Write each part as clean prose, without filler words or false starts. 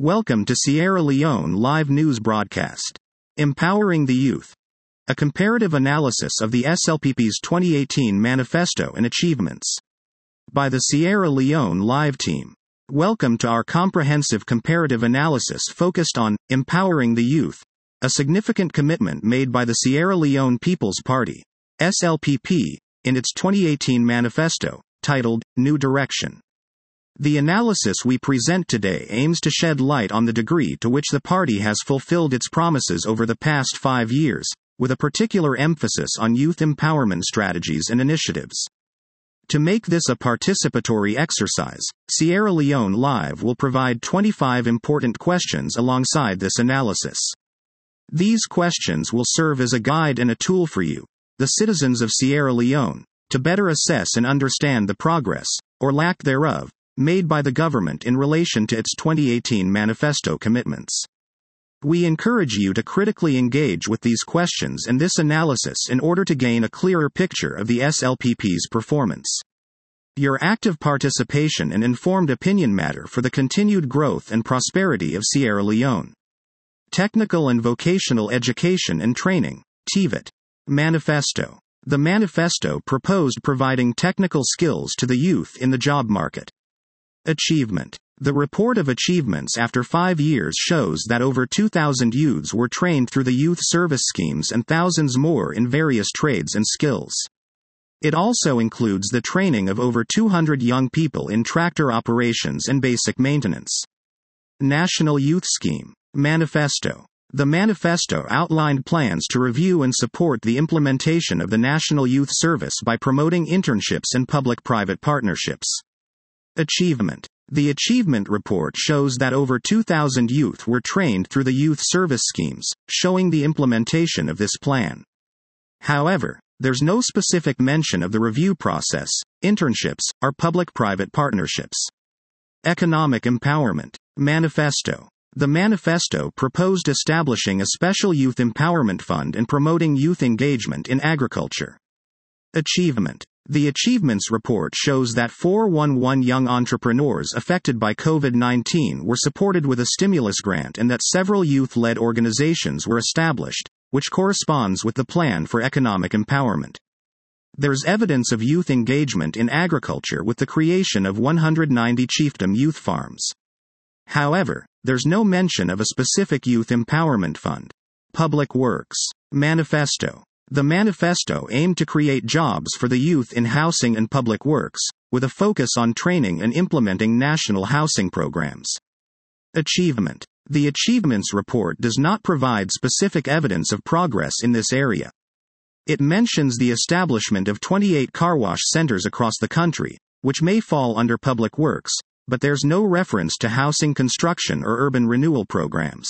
Welcome to Sierra Leone Live News Broadcast. Empowering the Youth. A comparative analysis of the SLPP's 2018 Manifesto and Achievements. By the Sierra Leone Live Team. Welcome to our comprehensive comparative analysis focused on empowering the youth, a significant commitment made by the Sierra Leone People's Party, SLPP, in its 2018 manifesto, titled New Direction. The analysis we present today aims to shed light on the degree to which the party has fulfilled its promises over the past 5 years, with a particular emphasis on youth empowerment strategies and initiatives. To make this a participatory exercise, Sierra Leone Live will provide 25 important questions alongside this analysis. These questions will serve as a guide and a tool for you, the citizens of Sierra Leone, to better assess and understand the progress, or lack thereof, made by the government in relation to its 2018 manifesto commitments. We encourage you to critically engage with these questions and this analysis in order to gain a clearer picture of the SLPP's performance. Your active participation and informed opinion matter for the continued growth and prosperity of Sierra Leone. Technical and Vocational Education and Training, TVET. Manifesto. The manifesto proposed providing technical skills to the youth in the job market. Achievement. The report of achievements after 5 years shows that over 2,000 youths were trained through the youth service schemes and thousands more in various trades and skills. It also includes the training of over 200 young people in tractor operations and basic maintenance. National Youth Scheme. Manifesto. The manifesto outlined plans to review and support the implementation of the National Youth Service by promoting internships and public-private partnerships. Achievement. The achievement report shows that over 2,000 youth were trained through the youth service schemes, showing the implementation of this plan. However, there's no specific mention of the review process, internships, or public-private partnerships. Economic Empowerment. Manifesto. The manifesto proposed establishing a special youth empowerment fund and promoting youth engagement in agriculture. Achievement. The Achievements report shows that 411 young entrepreneurs affected by COVID-19 were supported with a stimulus grant and that several youth-led organizations were established, which corresponds with the plan for economic empowerment. There's evidence of youth engagement in agriculture with the creation of 190 chiefdom youth farms. However, there's no mention of a specific youth empowerment fund. Public Works. Manifesto. The manifesto aimed to create jobs for the youth in housing and public works, with a focus on training and implementing national housing programs. Achievement. The Achievements report does not provide specific evidence of progress in this area. It mentions the establishment of 28 car wash centers across the country, which may fall under public works, but there's no reference to housing construction or urban renewal programs.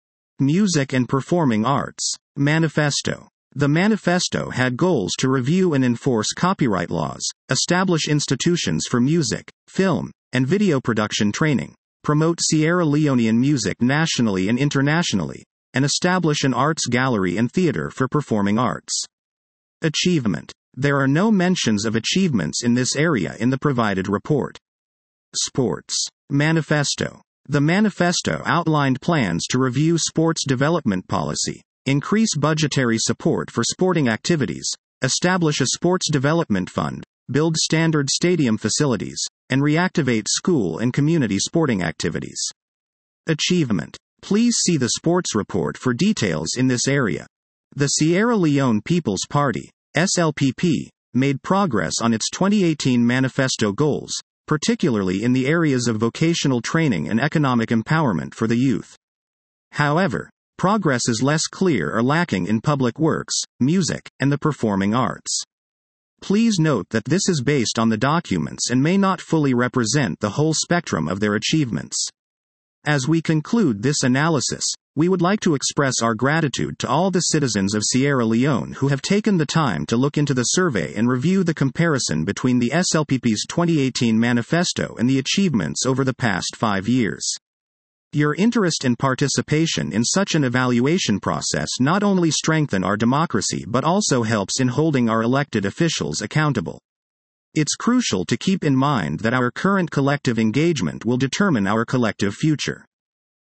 Music and Performing Arts. Manifesto. The manifesto had goals to review and enforce copyright laws, establish institutions for music, film, and video production training, promote Sierra Leonean music nationally and internationally, and establish an arts gallery and theater for performing arts. Achievement. There are no mentions of achievements in this area in the provided report. Sports. Manifesto. The manifesto outlined plans to review sports development policy, increase budgetary support for sporting activities, establish a sports development fund, build standard stadium facilities, and reactivate school and community sporting activities. Achievement. Please see the sports report for details in this area. The Sierra Leone People's Party, SLPP, made progress on its 2018 manifesto goals, particularly in the areas of vocational training and economic empowerment for the youth. However, progress is less clear or lacking in public works, music, and the performing arts. Please note that this is based on the documents and may not fully represent the whole spectrum of their achievements. As we conclude this analysis, we would like to express our gratitude to all the citizens of Sierra Leone who have taken the time to look into the survey and review the comparison between the SLPP's 2018 manifesto and the achievements over the past 5 years. Your interest and participation in such an evaluation process not only strengthen our democracy but also helps in holding our elected officials accountable. It's crucial to keep in mind that our current collective engagement will determine our collective future.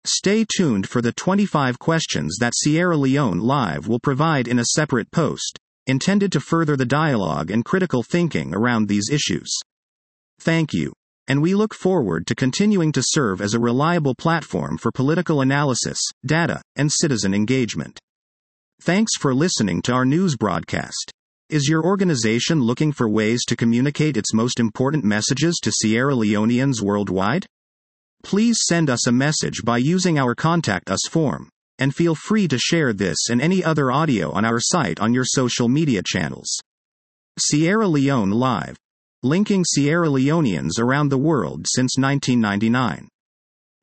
Stay tuned for the 25 questions that Sierra Leone Live will provide in a separate post, intended to further the dialogue and critical thinking around these issues. Thank you. And we look forward to continuing to serve as a reliable platform for political analysis, data, and citizen engagement. Thanks for listening to our news broadcast. Is your organization looking for ways to communicate its most important messages to Sierra Leoneans worldwide? Please send us a message by using our Contact Us form, and feel free to share this and any other audio on our site on your social media channels. Sierra Leone Live. Linking Sierra Leoneans around the world since 1999.